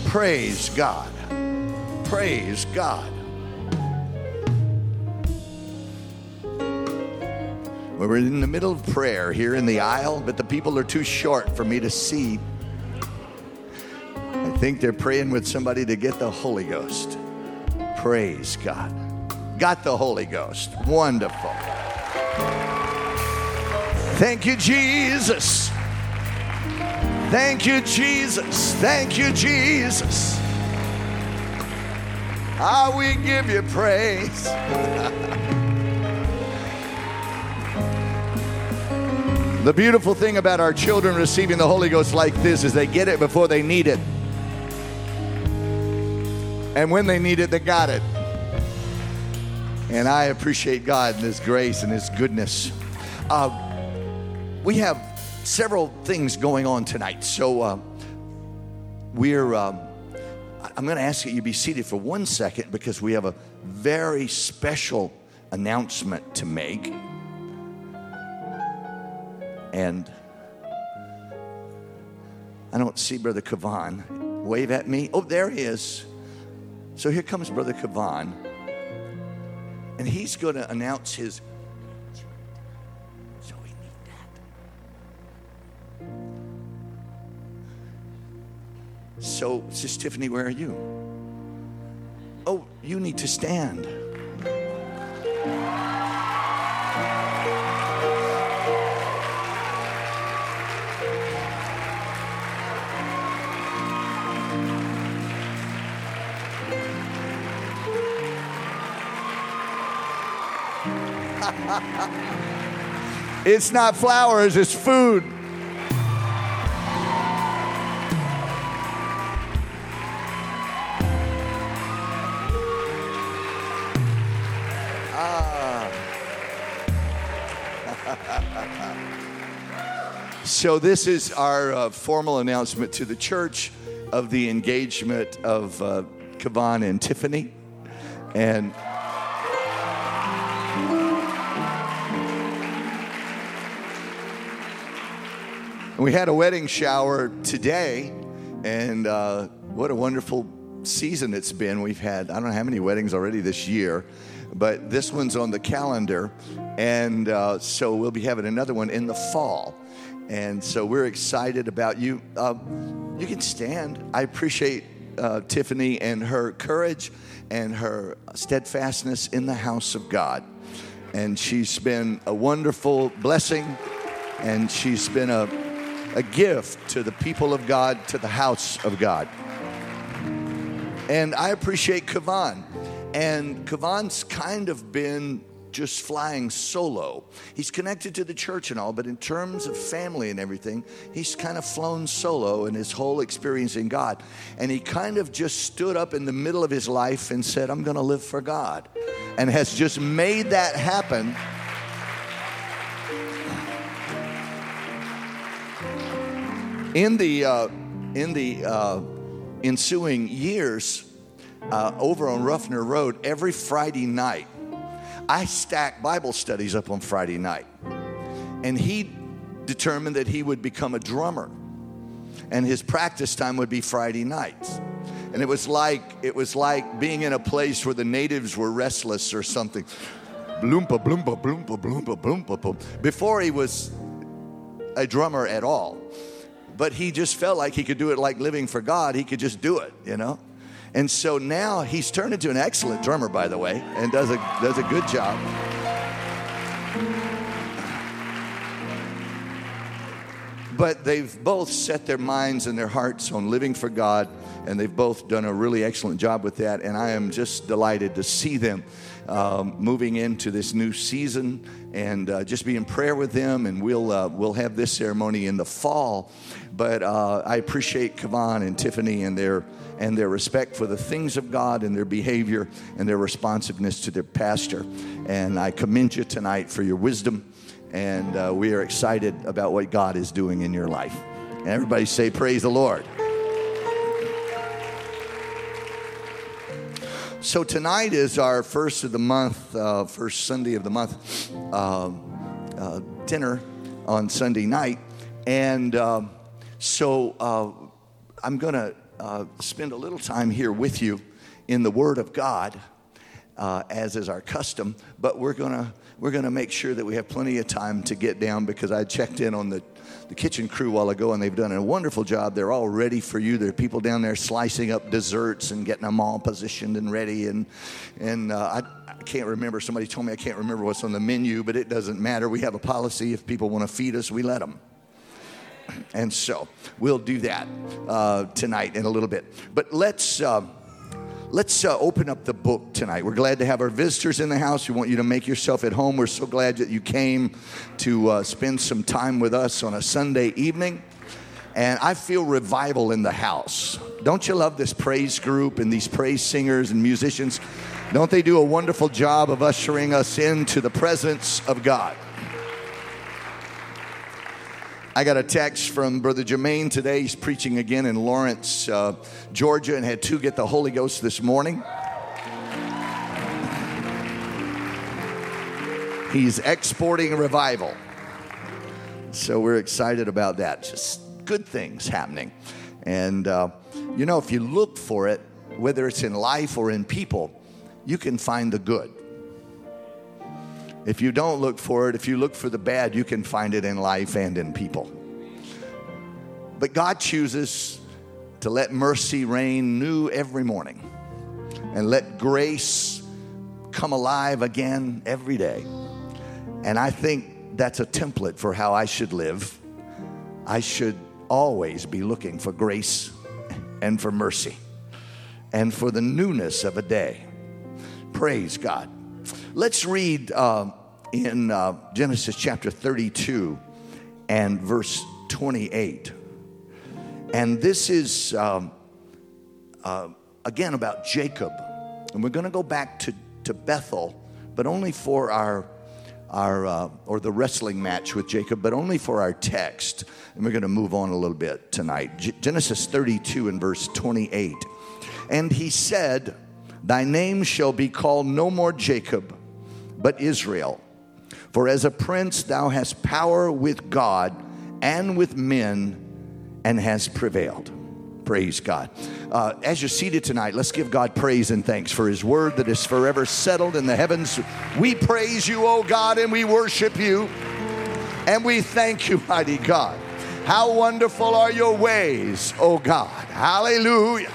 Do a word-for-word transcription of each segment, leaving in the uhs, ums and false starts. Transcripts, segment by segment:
Praise God. Praise God. We're in the middle of prayer here in the aisle, but the people are too short for me to see. I think they're praying with somebody to get the Holy Ghost. Praise God. Got the Holy Ghost. Wonderful. Thank you, Jesus. Thank you, Jesus. Thank you, Jesus. Ah, we give you praise. The beautiful thing about our children receiving the Holy Ghost like this is they get it before they need it. And when they need it, they got it. And I appreciate God and His grace and His goodness. Uh, we have several things going on tonight. So uh, we're, um, I'm going to ask that you be seated for one second because we have a very special announcement to make. And I don't see Brother Kavan. Wave at me. Oh, there he is. So here comes Brother Kavan. And he's going to announce his... So we need that. So, Sister Tiffany, where are you? Oh, you need to stand. It's not flowers, it's food. Ah. So this is our uh, formal announcement to the church of the engagement of uh, Kavan and Tiffany. And we had a wedding shower today, and uh, what a wonderful season it's been. We've had, I don't know how many weddings already this year, but this one's on the calendar, and uh, so we'll be having another one in the fall. And so we're excited about you. Uh, you can stand. I appreciate uh, Tiffany and her courage and her steadfastness in the house of God. And she's been a wonderful blessing, and she's been a a gift to the people of God, to the house of God. And I appreciate Kavan. And Kavan's kind of been just flying solo. He's connected to the church and all, but in terms of family and everything, he's kind of flown solo in his whole experience in God. And he kind of just stood up in the middle of his life and said, I'm going to live for God. And has just made that happen. In the uh, in the uh, ensuing years, uh, over on Ruffner Road, every Friday night, I stacked Bible studies up on Friday night. And he determined that he would become a drummer. And his practice time would be Friday nights. And it was like it was like being in a place where the natives were restless or something. Bloompa, bloompa, bloompa, bloompa, bloompa, bloompa. Before he was a drummer at all. But he just felt like he could do it like living for God. He could just do it, you know. And so now he's turned into an excellent drummer, by the way, and does a does a good job. But they've both set their minds and their hearts on living for God, and they've both done a really excellent job with that. And I am just delighted to see them um, moving into this new season, and uh, just be in prayer with them. And we'll uh, we'll have this ceremony in the fall. But uh, I appreciate Kavan and Tiffany and their and their respect for the things of God and their behavior and their responsiveness to their pastor. And I commend you tonight for your wisdom. And uh, we are excited about what God is doing in your life. And everybody say, praise the Lord. So tonight is our first of the month, uh, first Sunday of the month, uh, uh, dinner on Sunday night. And uh, so uh, I'm going to uh, spend a little time here with you in the Word of God, uh, as is our custom. But we're going to we're going to make sure that we have plenty of time to get down, because I checked in on the, the kitchen crew a while ago, and they've done a wonderful job. They're all ready for you. There are people down there slicing up desserts and getting them all positioned and ready. And and uh, I, I can't remember. Somebody told me I can't remember what's on the menu, but it doesn't matter. We have a policy. If people want to feed us, we let them. And so we'll do that uh, tonight in a little bit. But let's uh, let's uh, open up the book tonight. We're glad to have our visitors in the house. We want you to make yourself at home. We're so glad that you came to uh, spend some time with us on a Sunday evening. And I feel revival in the house. Don't you love this praise group and these praise singers and musicians? Don't they do a wonderful job of ushering us into the presence of God? I got a text from Brother Jermaine today. He's preaching again in Lawrence, uh, Georgia, and had two get the Holy Ghost this morning. He's exporting revival. So we're excited about that. Just good things happening. And, uh, you know, if you look for it, whether it's in life or in people, you can find the good. If you don't look for it, if you look for the bad, you can find it in life and in people. But God chooses to let mercy reign new every morning and let grace come alive again every day. And I think that's a template for how I should live. I should always be looking for grace and for mercy and for the newness of a day. Praise God. Let's read uh, in uh, Genesis chapter thirty-two and verse twenty-eight. And this is, um, uh, again, about Jacob. And we're going to go back to, to Bethel, but only for our, our uh, or the wrestling match with Jacob, but only for our text. And we're going to move on a little bit tonight. G- Genesis thirty-two and verse twenty-eight. And he said, "Thy name shall be called no more Jacob, but Israel. For as a prince thou hast power with God and with men, and has prevailed." Praise God. Uh, as you're seated tonight, let's give God praise and thanks for his word that is forever settled in the heavens. We praise you, O God, and we worship you. And we thank you, mighty God. How wonderful are your ways, O God. Hallelujah.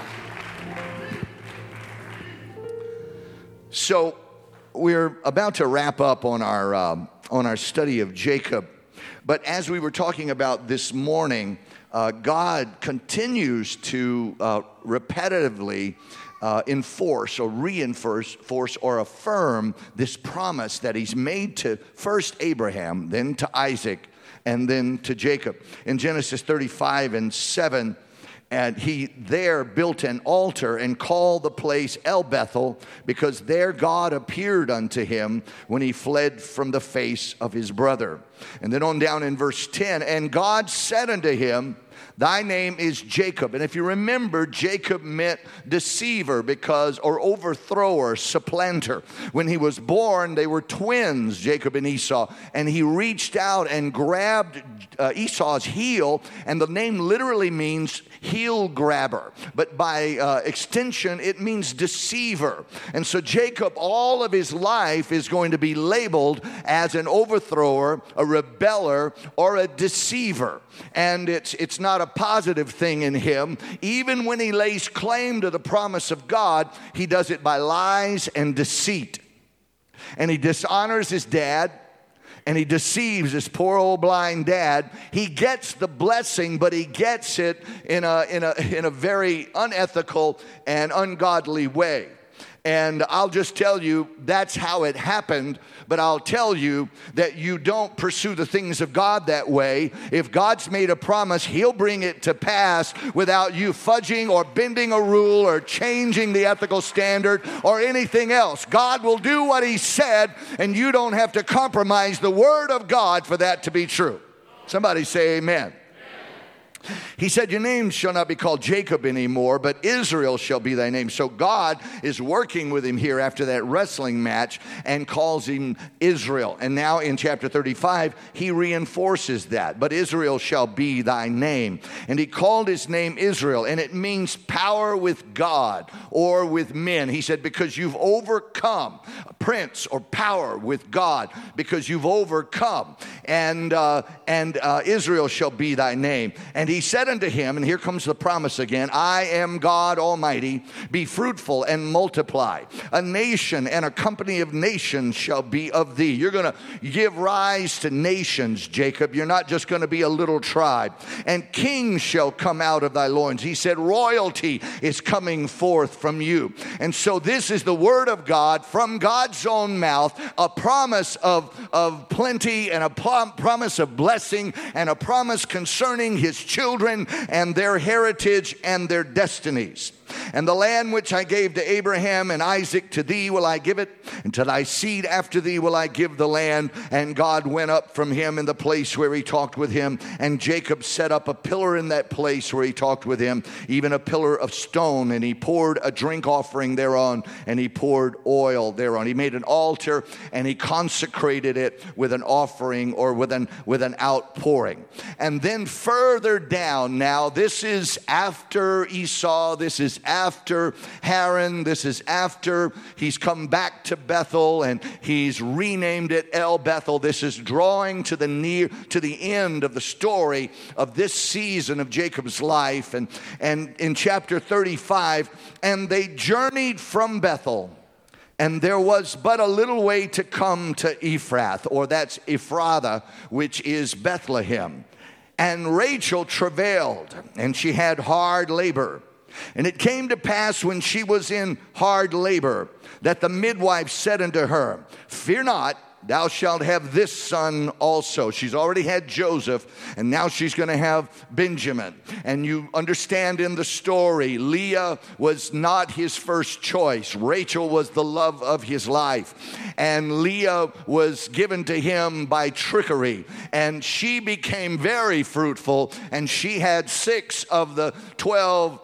So we're about to wrap up on our um, on our study of Jacob. But as we were talking about this morning, uh, God continues to uh, repetitively uh, enforce or reinforce force or affirm this promise that he's made to first Abraham, then to Isaac, and then to Jacob. In Genesis thirty-five and seven, and he there built an altar and called the place El Bethel, because there God appeared unto him when he fled from the face of his brother. And then on down in verse ten, and God said unto him, "Thy name is Jacob." And if you remember, Jacob meant deceiver, because, or overthrower, supplanter. When he was born, they were twins, Jacob and Esau. And he reached out and grabbed uh, Esau's heel, and the name literally means heel grabber. But by uh, extension, it means deceiver. And so Jacob, all of his life, is going to be labeled as an overthrower, a rebeller, or a deceiver. And it's it's not a positive thing in him. Even when he lays claim to the promise of God, he does it by lies and deceit. And he dishonors his dad, and he deceives his poor old blind dad. He gets the blessing, but he gets it in a in a in a very unethical and ungodly way. And I'll just tell you, that's how it happened. But I'll tell you that you don't pursue the things of God that way. If God's made a promise, he'll bring it to pass without you fudging or bending a rule or changing the ethical standard or anything else. God will do what he said, and you don't have to compromise the word of God for that to be true. Somebody say amen. He said, your name shall not be called Jacob anymore, but Israel shall be thy name. So God is working with him here after that wrestling match and calls him Israel. And now in chapter thirty-five, he reinforces that. But Israel shall be thy name. And he called his name Israel, and it means power with God or with men. He said, because you've overcome, prince or power with God, because you've overcome. And, uh, and uh, Israel shall be thy name. And he said unto him, and here comes the promise again, I am God Almighty, be fruitful and multiply. A nation and a company of nations shall be of thee. You're going to give rise to nations, Jacob. You're not just going to be a little tribe. And kings shall come out of thy loins. He said, royalty is coming forth from you. And so this is the word of God from God's own mouth, a promise of, of plenty and a promise of blessing and a promise concerning his children and their heritage and their destinies. And the land which I gave to Abraham and Isaac, to thee will I give it, and to thy seed after thee will I give the land. And God went up from him in the place where he talked with him, and Jacob set up a pillar in that place where he talked with him, even a pillar of stone, and he poured a drink offering thereon, and he poured oil thereon. He made an altar, and he consecrated it with an offering or with an, with an outpouring. And then further down, now this is after Esau, this is after Haran, this is after he's come back to Bethel and he's renamed it El Bethel. This is drawing to the near to the end of the story of this season of Jacob's life. And, and in chapter thirty-five, and they journeyed from Bethel, and there was but a little way to come to Ephrath, or that's Ephrathah, which is Bethlehem. And Rachel travailed, and she had hard labor. And it came to pass when she was in hard labor that the midwife said unto her, fear not, thou shalt have this son also. She's already had Joseph, and now she's going to have Benjamin. And you understand in the story, Leah was not his first choice. Rachel was the love of his life. And Leah was given to him by trickery. And she became very fruitful, and she had six of the twelve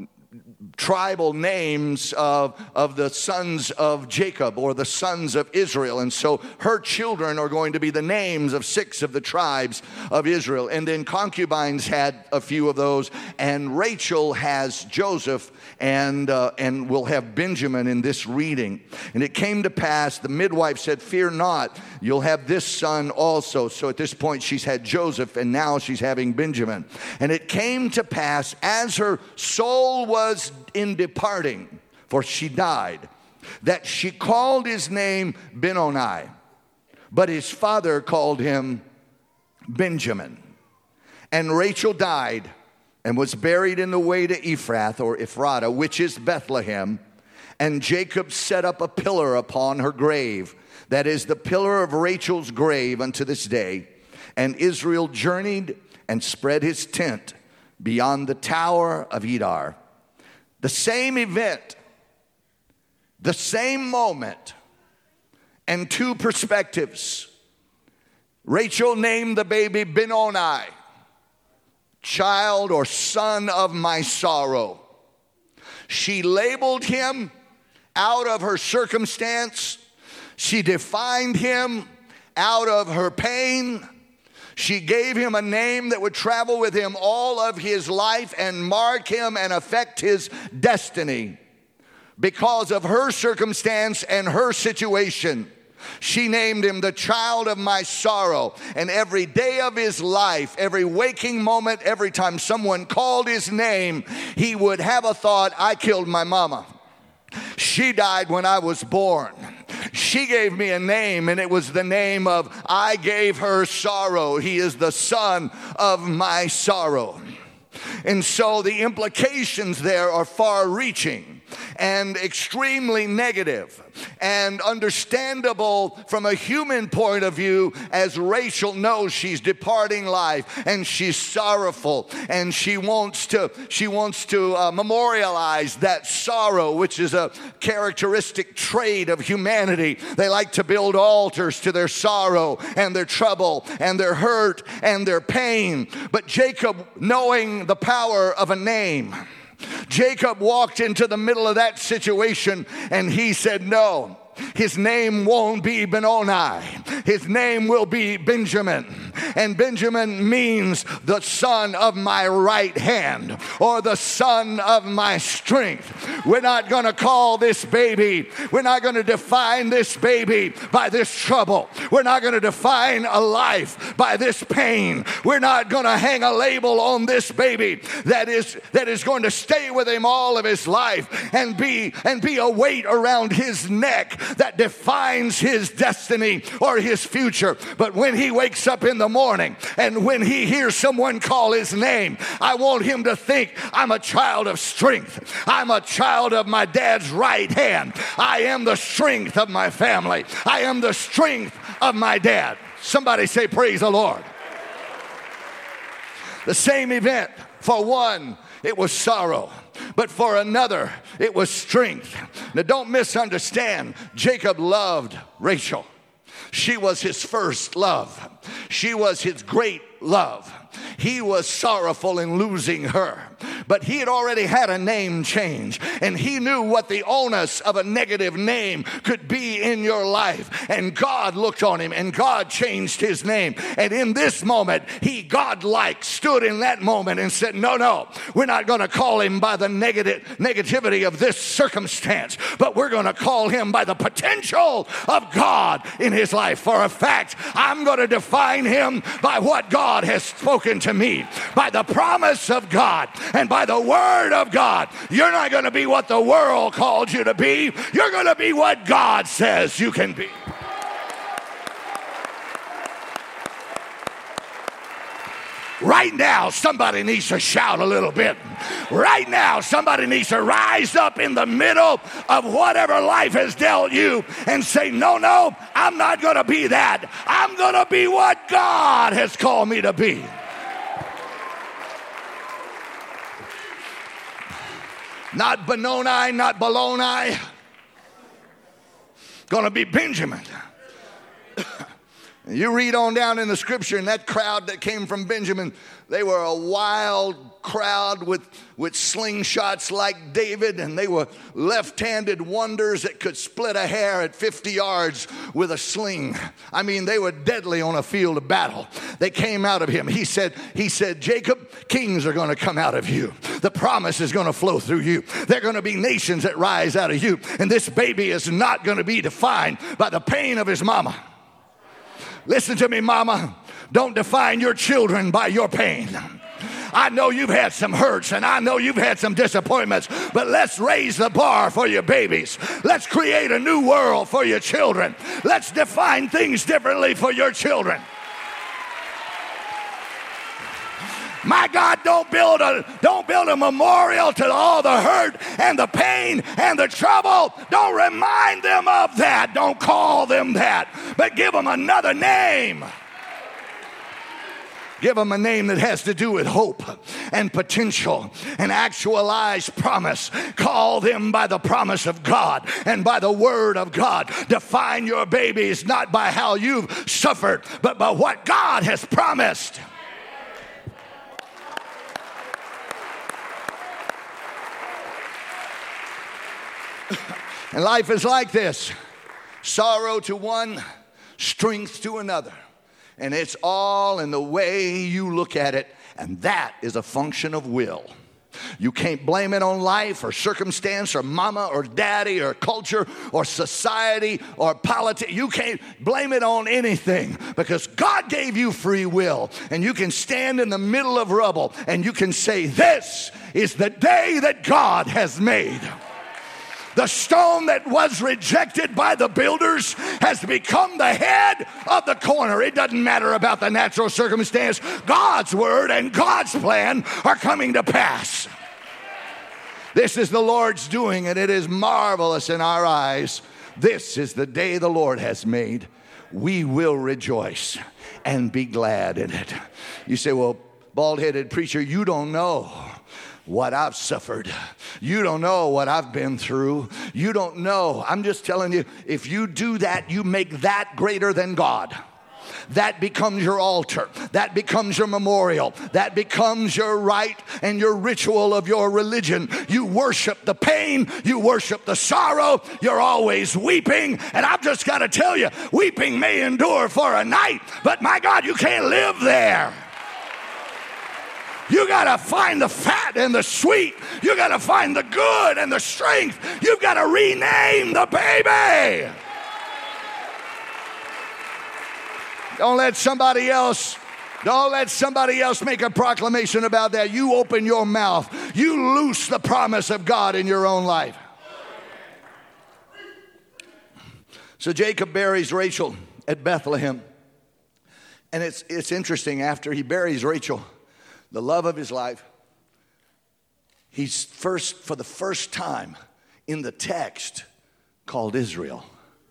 tribal names of, of the sons of Jacob, or the sons of Israel. And so her children are going to be the names of six of the tribes of Israel. And then concubines had a few of those, and Rachel has Joseph, and uh, and will have Benjamin in this reading. And it came to pass, the midwife said, fear not, you'll have this son also. So at this point she's had Joseph, and now she's having Benjamin. And it came to pass, as her soul was in departing, for she died, that she called his name Benoni, but his father called him Benjamin. And Rachel died and was buried in the way to Ephrath, or Ephrathah, which is Bethlehem. And Jacob set up a pillar upon her grave, that is the pillar of Rachel's grave unto this day. And Israel journeyed and spread his tent beyond the tower of Edar. The same event, the same moment, and two perspectives. Rachel named the baby Benoni, child or son of my sorrow. She labeled him out of her circumstance. She defined him out of her pain. She gave him a name that would travel with him all of his life and mark him and affect his destiny. Because of her circumstance and her situation, she named him the child of my sorrow. And every day of his life, every waking moment, every time someone called his name, he would have a thought, I killed my mama. She died when I was born. She gave me a name, and it was the name of, I gave her sorrow. He is the son of my sorrow. And so the implications there are far-reaching. and extremely negative, and understandable from a human point of view, as Rachel knows she's departing life and she's sorrowful, and she wants to she wants to uh, memorialize that sorrow, which is a characteristic trait of humanity. They like to build altars to their sorrow and their trouble and their hurt and their pain. But Jacob, knowing the power of a name, Jacob walked into the middle of that situation and he said, no, his name won't be Benoni. His name will be Benjamin. And Benjamin means the son of my right hand, or the son of my strength. We're not going to call this baby, we're not going to define this baby by this trouble. We're not going to define a life by this pain. We're not going to hang a label on this baby that is that is going to stay with him all of his life and be and be a weight around his neck that defines his destiny or his future. But when he wakes up in the morning and when he hears someone call his name, I want him to think, I'm a child of strength. I'm a child of my dad's right hand. I am the strength of my family. I am the strength of my dad. Somebody say, praise the Lord. The same event. For one, it was sorrow. But for another, it was strength. Now, don't misunderstand. Jacob loved Rachel. She was his first love. She was his great love. He was sorrowful in losing her, but he had already had a name change, and he knew what the onus of a negative name could be in your life. And God looked on him, and God changed his name. And in this moment, he, God-like, stood in that moment and said, no, no, we're not going to call him by the negative negativity of this circumstance, but we're going to call him by the potential of God in his life. For a fact, I'm going to define him by what God has spoken to me, by the promise of God and by the word of God. You're not going to be what the world called you to be. You're going to be what God says you can be. Right now, somebody needs to shout a little bit. Right now, somebody needs to rise up in the middle of whatever life has dealt you and say, no, no, I'm not going to be that. I'm going to be what God has called me to be. Not Benoni, not Baloni. Going to be Benjamin. You read on down in the scripture, and that crowd that came from Benjamin, they were a wild crowd with, with slingshots like David, and they were left-handed wonders that could split a hair at fifty yards with a sling. I mean, they were deadly on a field of battle. They came out of him. He said, he said, Jacob, kings are going to come out of you. The promise is going to flow through you. There are going to be nations that rise out of you, and this baby is not going to be defined by the pain of his mama. Listen to me, mama. Don't define your children by your pain. I know you've had some hurts and I know you've had some disappointments, but let's raise the bar for your babies. Let's create a new world for your children. Let's define things differently for your children. My God, don't build a don't build a memorial to all the hurt and the pain and the trouble. Don't remind them of that. Don't call them that, but give them another name. Give them a name that has to do with hope and potential and actualized promise. Call them by the promise of God and by the word of God. Define your babies not by how you've suffered, but by what God has promised. And life is like this. Sorrow to one, strength to another. And it's all in the way you look at it. And that is a function of will. You can't blame it on life or circumstance or mama or daddy or culture or society or politics. You can't blame it on anything because God gave you free will. And you can stand in the middle of rubble and you can say, this is the day that God has made. The stone that was rejected by the builders has become the head of the corner. It doesn't matter about the natural circumstance. God's word and God's plan are coming to pass. This is the Lord's doing, and it is marvelous in our eyes. This is the day the Lord has made. We will rejoice and be glad in it. You say, well, bald-headed preacher, you don't know what I've suffered. You don't know what I've been through. You don't know. I'm just telling you, if you do that, you make that greater than God. That becomes your altar. That becomes your memorial. That becomes your rite and your ritual of your religion. You worship the pain. You worship the sorrow. You're always weeping. And I've just got to tell you, weeping may endure for a night, but my God, you can't live there. You got to find the fat and the sweet. You got to find the good and the strength. You've got to rename the baby. Don't let somebody else, don't let somebody else make a proclamation about that. You open your mouth. You loose the promise of God in your own life. So Jacob buries Rachel at Bethlehem. And it's, it's interesting, after he buries Rachel, the love of his life, he's first, for the first time in the text, called Israel.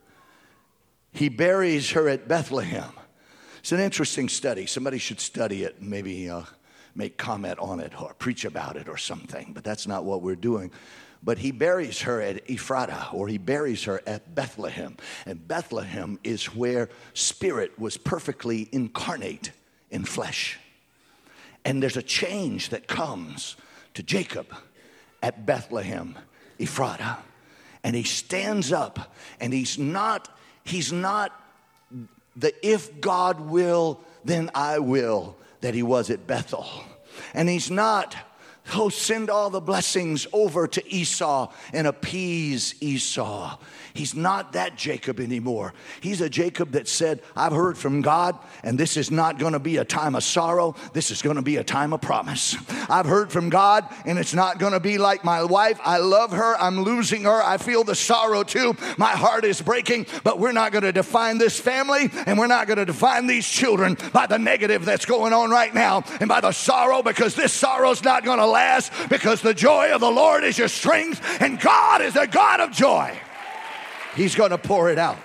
He buries her at Bethlehem. It's an interesting study. Somebody should study it and maybe uh, make comment on it or preach about it or something. But that's not what we're doing. But he buries her at Ephrata, or he buries her at Bethlehem. And Bethlehem is where spirit was perfectly incarnate in flesh. And there's a change that comes to Jacob at Bethlehem, Ephrata. And he stands up, and he's not, he's not the if God will, then I will that he was at Bethel. And he's not, oh, send all the blessings over to Esau and appease Esau. He's not that Jacob anymore. He's a Jacob that said, I've heard from God, and this is not going to be a time of sorrow. This is going to be a time of promise. I've heard from God, and it's not going to be like my wife. I love her. I'm losing her. I feel the sorrow too. My heart is breaking, but we're not going to define this family, and we're not going to define these children by the negative that's going on right now and by the sorrow, because this sorrow's not going to last, because the joy of the Lord is your strength, and God is a God of joy. He's going to pour it out.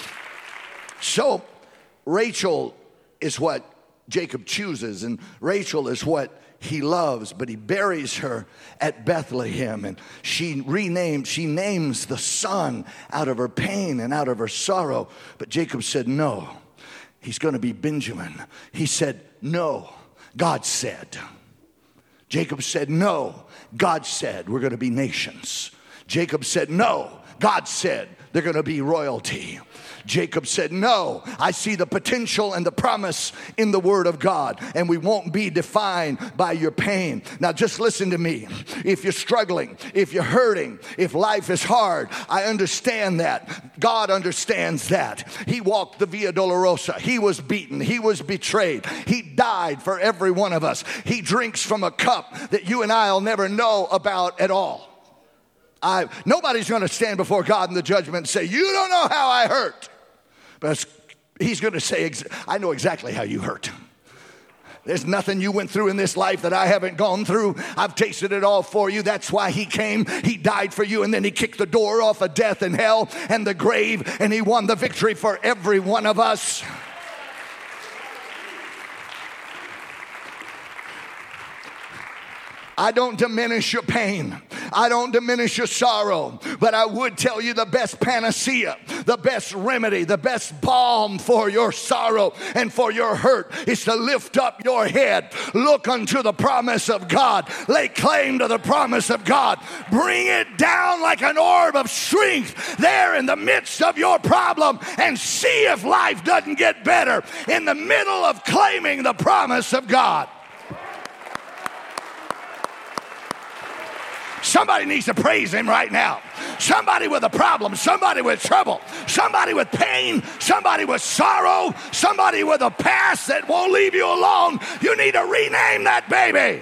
So Rachel is what Jacob chooses, and Rachel is what he loves, but he buries her at Bethlehem, and she renamed, she names the son out of her pain and out of her sorrow. But Jacob said, no, he's going to be Benjamin. He said, no, God said. Jacob said, no, God said we're going to be nations. Jacob said, no, God said they're going to be royalty. Jacob said, no, I see the potential and the promise in the word of God, and we won't be defined by your pain. Now just listen to me. If you're struggling, if you're hurting, if life is hard, I understand that. God understands that. He walked the Via Dolorosa. He was beaten. He was betrayed. He died for every one of us. He drinks from a cup that you and I will never know about at all. I, nobody's going to stand before God in the judgment and say, you don't know how I hurt. But he's going to say, I know exactly how you hurt. There's nothing you went through in this life that I haven't gone through. I've tasted it all for you. That's why he came. He died for you, and then he kicked the door off of death and hell and the grave, and he won the victory for every one of us. I don't diminish your pain. I don't diminish your sorrow. But I would tell you the best panacea, the best remedy, the best balm for your sorrow and for your hurt is to lift up your head. Look unto the promise of God. Lay claim to the promise of God. Bring it down like an orb of strength there in the midst of your problem, and see if life doesn't get better in the middle of claiming the promise of God. Somebody needs to praise him right now. Somebody with a problem, somebody with trouble, somebody with pain, somebody with sorrow, somebody with a past that won't leave you alone. You need to rename that baby.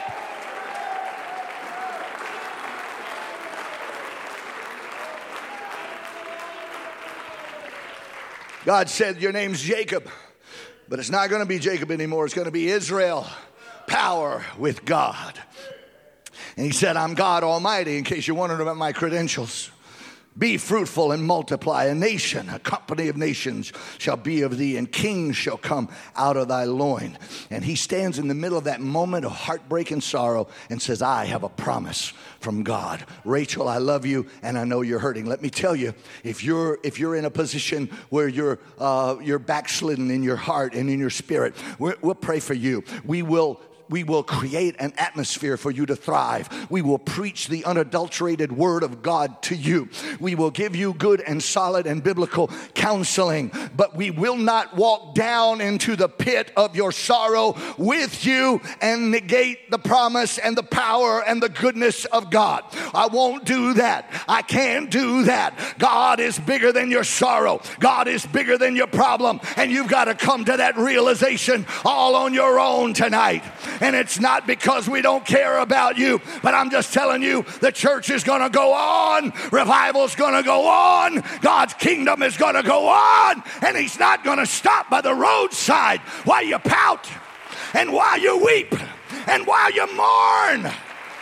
God said, your name's Jacob, but it's not going to be Jacob anymore. It's going to be Israel, power with God. And he said, I'm God Almighty, in case you're wondering about my credentials. Be fruitful and multiply. A nation, a company of nations shall be of thee, and kings shall come out of thy loin. And he stands in the middle of that moment of heartbreak and sorrow and says, I have a promise from God. Rachel, I love you, and I know you're hurting. Let me tell you, if you're if you're in a position where you're uh, you're backslidden in your heart and in your spirit, we're, we'll pray for you. We will We will create an atmosphere for you to thrive. We will preach the unadulterated word of God to you. We will give you good and solid and biblical counseling, but we will not walk down into the pit of your sorrow with you and negate the promise and the power and the goodness of God. I won't do that. I can't do that. God is bigger than your sorrow. God is bigger than your problem, and you've got to come to that realization all on your own tonight. And it's not because we don't care about you, but I'm just telling you, the church is going to go on. Revival's going to go on. God's kingdom is going to go on. And he's not going to stop by the roadside while you pout and while you weep and while you mourn.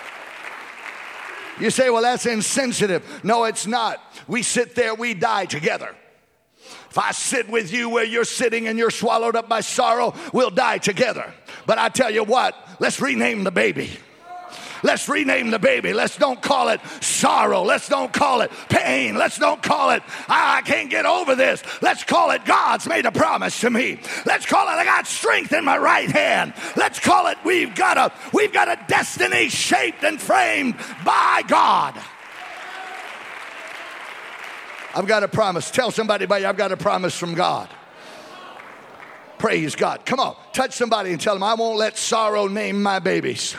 You say, well, that's insensitive. No, it's not. We sit there, we die together. If I sit with you where you're sitting and you're swallowed up by sorrow, we'll die together. But I tell you what, let's rename the baby. Let's rename the baby. Let's don't call it sorrow. Let's don't call it pain. Let's don't call it, I can't get over this. Let's call it, God's made a promise to me. Let's call it, I got strength in my right hand. Let's call it, we've got a, we've got a destiny shaped and framed by God. I've got a promise. Tell somebody, buddy, I've got a promise from God. Praise God. Come on, touch somebody and tell them, I won't let sorrow name my babies.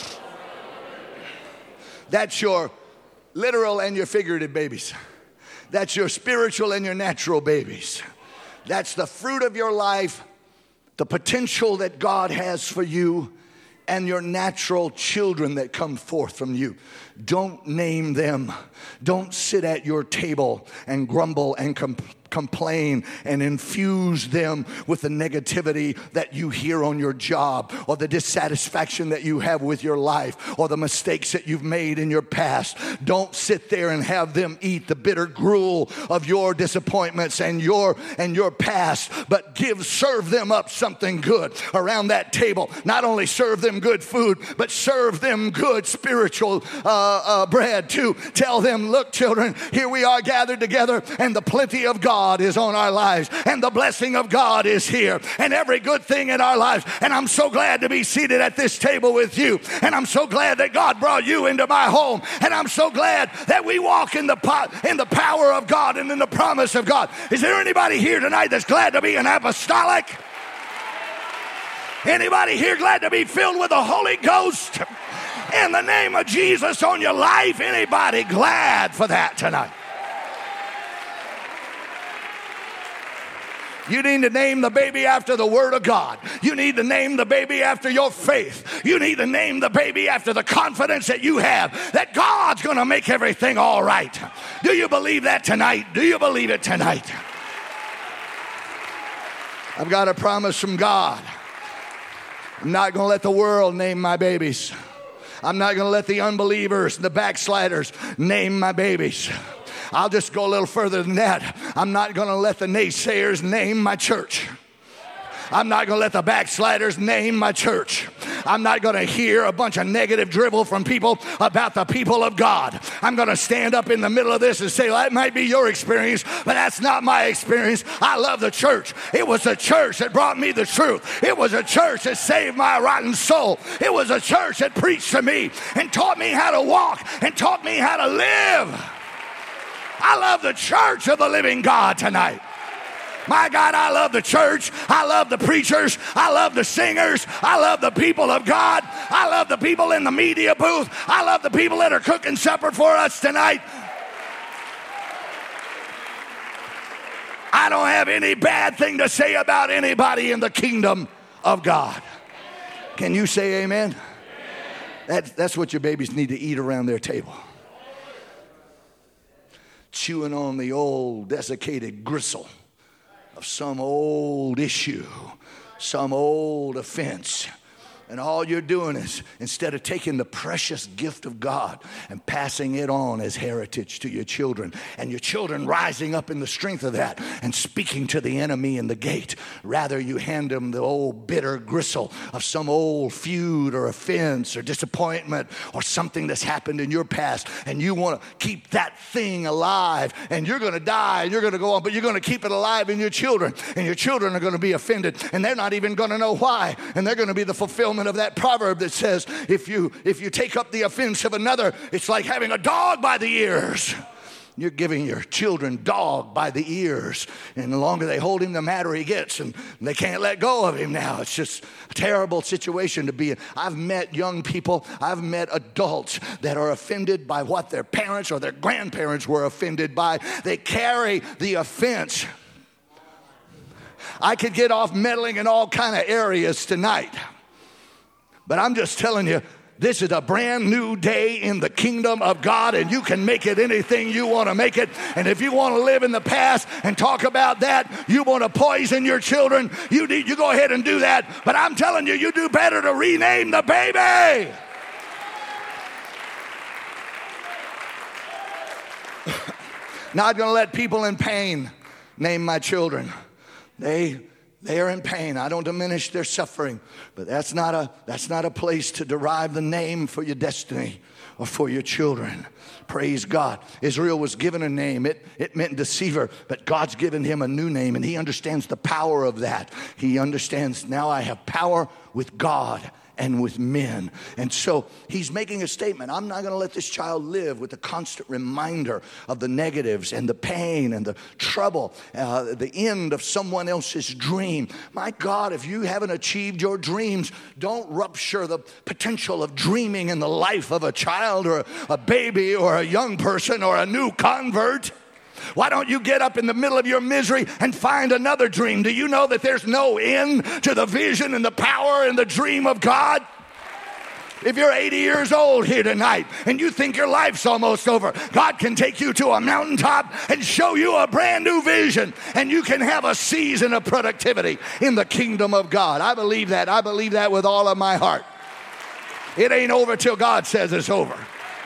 That's your literal and your figurative babies. That's your spiritual and your natural babies. That's the fruit of your life, the potential that God has for you, and your natural children that come forth from you. Don't name them. Don't sit at your table and grumble and complain. complain and infuse them with the negativity that you hear on your job, or the dissatisfaction that you have with your life, or the mistakes that you've made in your past. Don't sit there and have them eat the bitter gruel of your disappointments and your and your past, but give serve them up something good around that table. Not only serve them good food, but serve them good spiritual uh, uh, bread too. Tell them, look, children, here we are gathered together, and the plenty of God God is on our lives, and the blessing of God is here, and every good thing in our lives. And I'm so glad to be seated at this table with you, and I'm so glad that God brought you into my home, and I'm so glad that we walk in the po- in the power of God and in the promise of God. Is there anybody here tonight that's glad to be an apostolic? Anybody here glad to be filled with the Holy Ghost in the name of Jesus on your life? Anybody glad for that tonight? You need to name the baby after the Word of God. You need to name the baby after your faith. You need to name the baby after the confidence that you have that God's going to make everything all right. Do you believe that tonight? Do you believe it tonight? I've got a promise from God. I'm not going to let the world name my babies. I'm not going to let the unbelievers and the backsliders name my babies. I'll just go a little further than that. I'm not going to let the naysayers name my church. I'm not going to let the backsliders name my church. I'm not going to hear a bunch of negative drivel from people about the people of God. I'm going to stand up in the middle of this and say, well, that might be your experience, but that's not my experience. I love the church. It was the church that brought me the truth. It was a church that saved my rotten soul. It was a church that preached to me and taught me how to walk and taught me how to live. I love the church of the living God tonight. My God, I love the church. I love the preachers. I love the singers. I love the people of God. I love the people in the media booth. I love the people that are cooking supper for us tonight. I don't have any bad thing to say about anybody in the kingdom of God. Can you say amen? That's, that's what your babies need to eat around their table. Chewing on the old desiccated gristle of some old issue, some old offense. And all you're doing is, instead of taking the precious gift of God and passing it on as heritage to your children, and your children rising up in the strength of that and speaking to the enemy in the gate, rather you hand them the old bitter gristle of some old feud or offense or disappointment or something that's happened in your past, and you want to keep that thing alive, and you're going to die and you're going to go on, but you're going to keep it alive in your children, and your children are going to be offended, and they're not even going to know why, and they're going to be the fulfillment of that proverb that says, if you if you take up the offense of another, it's like having a dog by the ears. You're giving your children dog by the ears, and the longer they hold him, the madder he gets, and they can't let go of him now. It's just a terrible situation to be in. I've met young people, I've met adults that are offended by what their parents or their grandparents were offended by. They carry the offense. I could get off meddling in all kind of areas tonight, but I'm just telling you, this is a brand new day in the kingdom of God, and you can make it anything you want to make it. And if you want to live in the past and talk about that, you want to poison your children, you need, you go ahead and do that. But I'm telling you, you do better to rename the baby. Not going to let people in pain name my children. They They are in pain. I don't diminish their suffering, but that's not a that's not a place to derive the name for your destiny or for your children. Praise God. Israel was given a name. It, it meant deceiver, but God's given him a new name, and he understands the power of that. He understands, now I have power with God and with men. And so he's making a statement. I'm not going to let this child live with the constant reminder of the negatives and the pain and the trouble, uh, the end of someone else's dream. My God, if you haven't achieved your dreams, don't rupture the potential of dreaming in the life of a child or a baby or a young person or a new convert. Why don't you get up in the middle of your misery and find another dream? Do you know that there's no end to the vision and the power and the dream of God? If you're eighty years old here tonight and you think your life's almost over, God can take you to a mountaintop and show you a brand new vision, and you can have a season of productivity in the kingdom of God. I believe that. I believe that with all of my heart. It ain't over till God says it's over.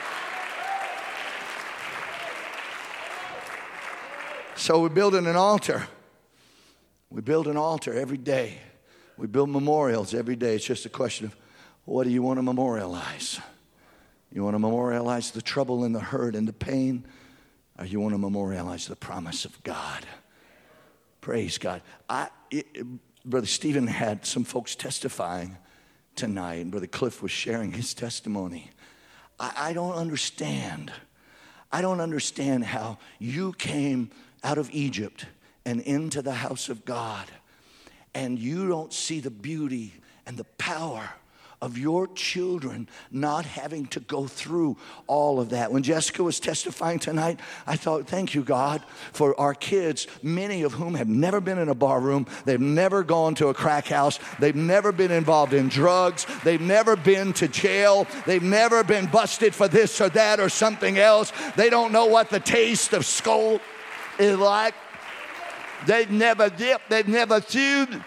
So we're building an altar. We build an altar every day. We build memorials every day. It's just a question of, what do you want to memorialize? You want to memorialize the trouble and the hurt and the pain, or you want to memorialize the promise of God? Praise God. I, it, Brother Stephen had some folks testifying tonight, and Brother Cliff was sharing his testimony. I, I don't understand. I don't understand how you came out of Egypt and into the house of God, and you don't see the beauty and the power of your children not having to go through all of that. When Jessica was testifying tonight, I thought, thank you, God, for our kids, many of whom have never been in a bar room. They've never gone to a crack house. They've never been involved in drugs. They've never been to jail. They've never been busted for this or that or something else. They don't know what the taste of skull is like. They've never dipped. They've never chewed.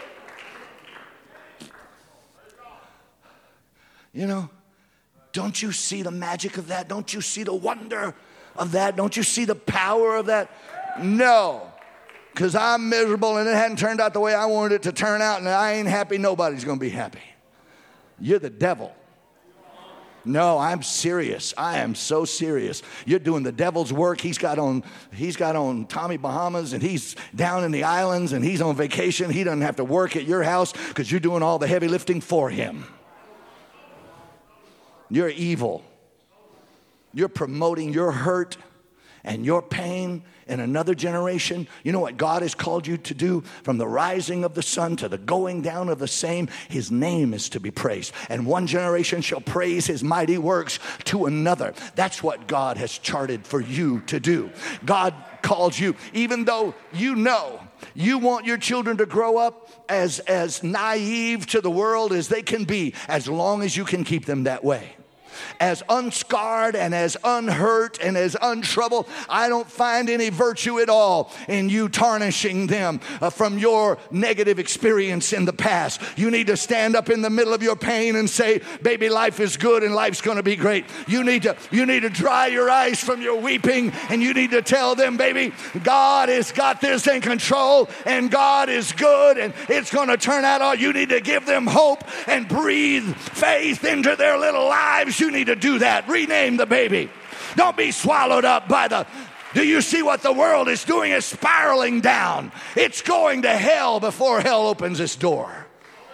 You know, don't you see the magic of that? Don't you see the wonder of that? Don't you see the power of that? No, because I'm miserable and it hadn't turned out the way I wanted it to turn out, and I ain't happy. Nobody's going to be happy. You're the devil. No, I'm serious. I am so serious. You're doing the devil's work. He's got on, he's got on Tommy Bahamas, and he's down in the islands, and he's on vacation. He doesn't have to work at your house because you're doing all the heavy lifting for him. You're evil. You're promoting your hurt and your pain in another generation. You know what God has called you to do? From the rising of the sun to the going down of the same, his name is to be praised. And one generation shall praise his mighty works to another. That's what God has charted for you to do. God calls you, even though you know you want your children to grow up as, as naive to the world as they can be, as long as you can keep them that way. as unscarred and as unhurt and as untroubled. I don't find any virtue at all in you tarnishing them uh, from your negative experience in the past. You need to stand up in the middle of your pain and say, baby, life is good and life's going to be great. You need to, you need to dry your eyes from your weeping, and you need to tell them, baby, God has got this in control, and God is good, and it's going to turn out all. You need to give them hope and breathe faith into their little lives. You need to do that. Rename the baby. Don't be swallowed up by the... Do you see what the world is doing? It's spiraling down. It's going to hell before hell opens its door.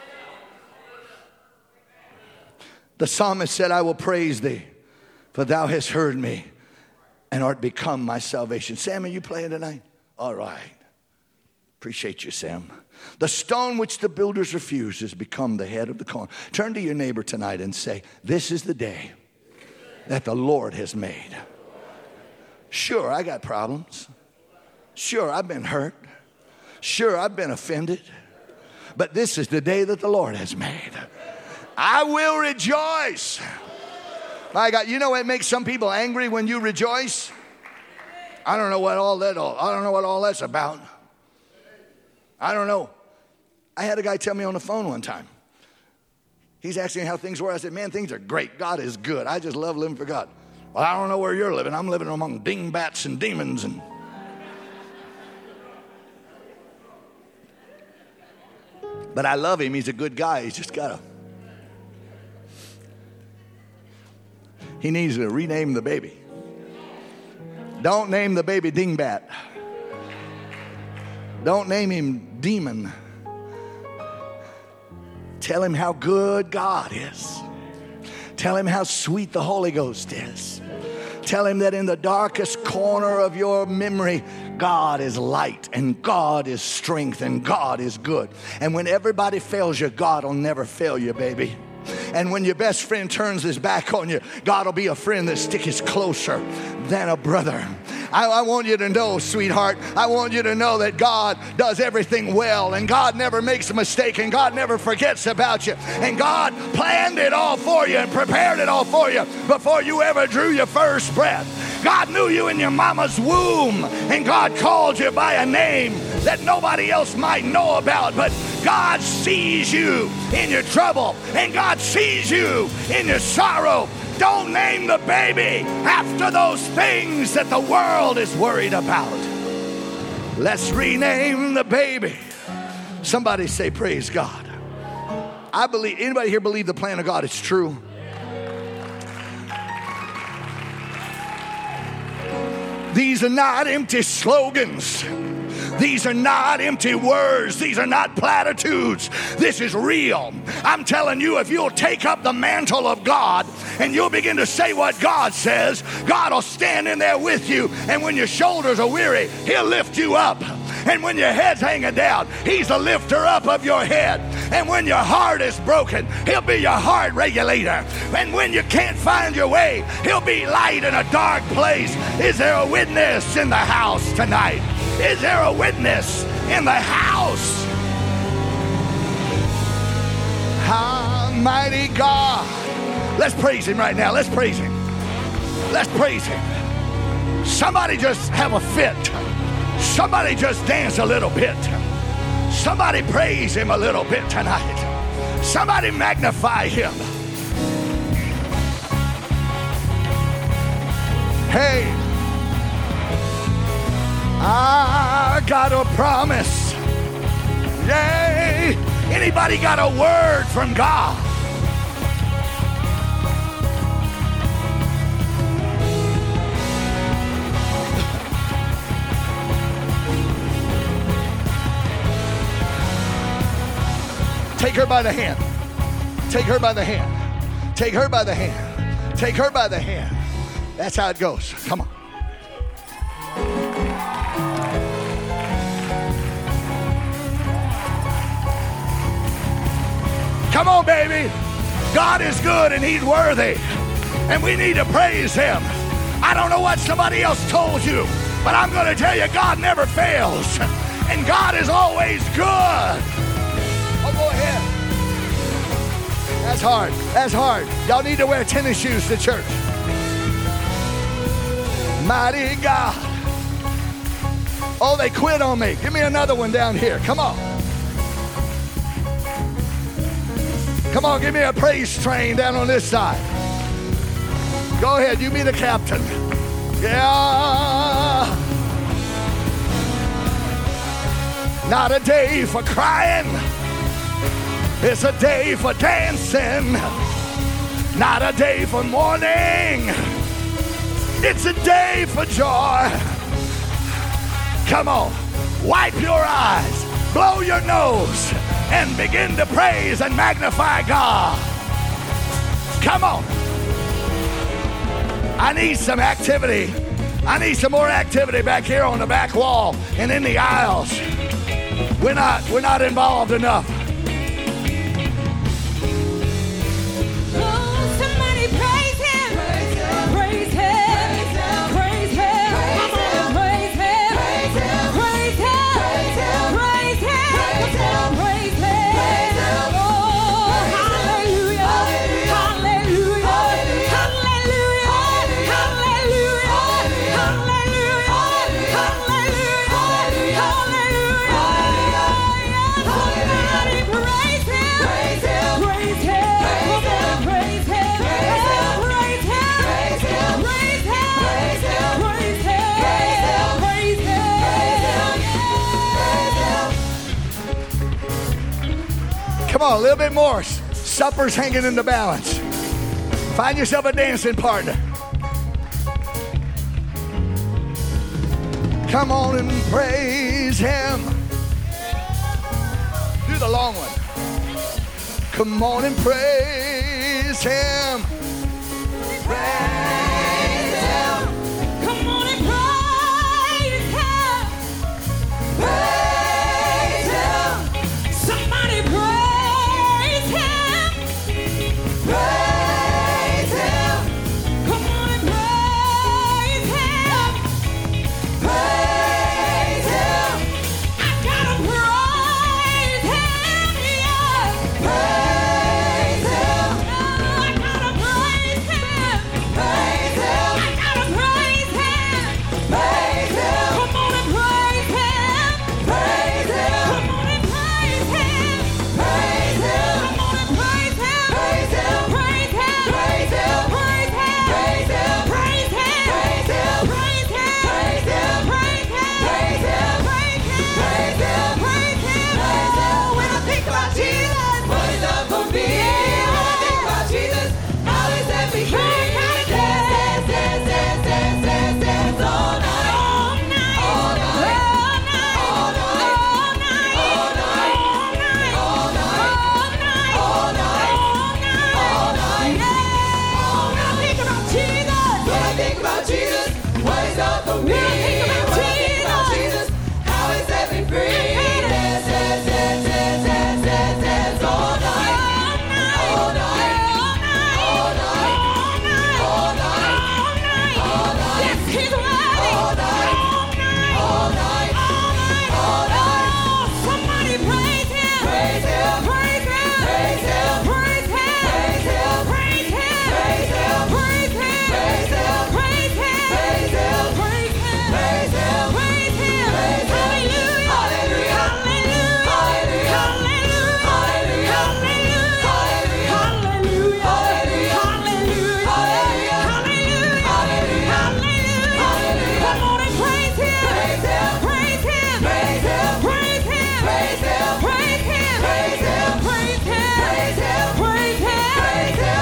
The psalmist said, I will praise thee, for thou hast heard me and art become my salvation. Sam, are you playing tonight? All right. Appreciate you, Sam. The stone which the builders refused has become the head of the corner. Turn to your neighbor tonight and say, this is the day that the Lord has made. Sure, I got problems. Sure, I've been hurt. Sure, I've been offended. But this is the day that the Lord has made. I will rejoice. My God, you know what makes some people angry when you rejoice? I don't know what all that all, I don't know what all that's about. I don't know. I had a guy tell me on the phone one time. He's asking how things were. I said, man, things are great. God is good. I just love living for God. Well, I don't know where you're living. I'm living among dingbats and demons. And but I love him. He's a good guy. He's just got to. He needs to rename the baby. Don't name the baby Dingbat. Don't name him Demon. Tell him how good God is. Tell him how sweet the Holy Ghost is. Tell him that in the darkest corner of your memory, God is light and God is strength and God is good. And when everybody fails you, God will never fail you, baby. And when your best friend turns his back on you, God will be a friend that sticks closer than a brother. I, I want you to know, sweetheart, I want you to know that God does everything well, and God never makes a mistake, and God never forgets about you, and God planned it all for you and prepared it all for you before you ever drew your first breath. God knew you in your mama's womb, and God called you by a name that nobody else might know about, but God sees you in your trouble, and God sees you in your sorrow. Don't name the baby after those things that the world is worried about. Let's rename the baby. Somebody say, praise God. I believe, anybody here believe the plan of God is true? These are not empty slogans. These are not empty words. These are not platitudes. This is real. I'm telling you, if you'll take up the mantle of God and you'll begin to say what God says, God will stand in there with you. And when your shoulders are weary, he'll lift you up. And when your head's hanging down, he's the lifter up of your head. And when your heart is broken, he'll be your heart regulator. And when you can't find your way, he'll be light in a dark place. Is there a witness in the house tonight? Is there a witness in the house? Almighty God. Let's praise him right now. Let's praise him. Let's praise him. Somebody just have a fit. Somebody just dance a little bit. Somebody praise him a little bit tonight. Somebody magnify him. Hey, I got a promise. Yay. Anybody got a word from God? Take her by the hand. Take her by the hand. Take her by the hand. Take her by the hand. That's how it goes. Come on. Come on, baby. God is good and he's worthy. And we need to praise him. I don't know what somebody else told you, but I'm going to tell you, God never fails. And God is always good. Oh, go ahead. That's That's hard. That's hard. Y'all need to wear tennis shoes to church. Mighty God. Oh, they quit on me. Give me another one down here. Come on. Come on, give me a praise train down on this side. Go ahead, you be the captain. Yeah. Not a day for crying. It's a day for dancing. Not a day for mourning. It's a day for joy. Come on, wipe your eyes, blow your nose, and begin to praise and magnify God. Come on. I need some activity. I need some more activity back here on the back wall and in the aisles. We're not, we're not involved enough. Come on, a little bit more. Supper's hanging in the balance. Find yourself a dancing partner. Come on and praise him. Do the long one. Come on and praise him. Praise him. Come on and praise him. Praise him. Somebody praise him. Praise him. Come on and praise him. Praise him. I gotta praise him. Yeah. Praise him. Oh, I gotta praise him. Praise him. I gotta praise him. Praise him. Come on and praise him. Praise him. Come on and praise him. Praise him. Come on and praise him. Praise him. Praise him. Praise him. Praise him. Praise him. Praise him. Praise him. Praise him. Praise him. Praise him. Praise him. Praise him. Praise him. Praise him. Praise him. When I think about Jesus, what he's done for me. When I think about Jesus, how he set me free. Dance, dance, dance, dance, dance, dance, dance all night. All night. All night. All night. All night. All night. All night. All night. All night. Yeah. When I think about Jesus, when I think about Jesus, what he's done for me.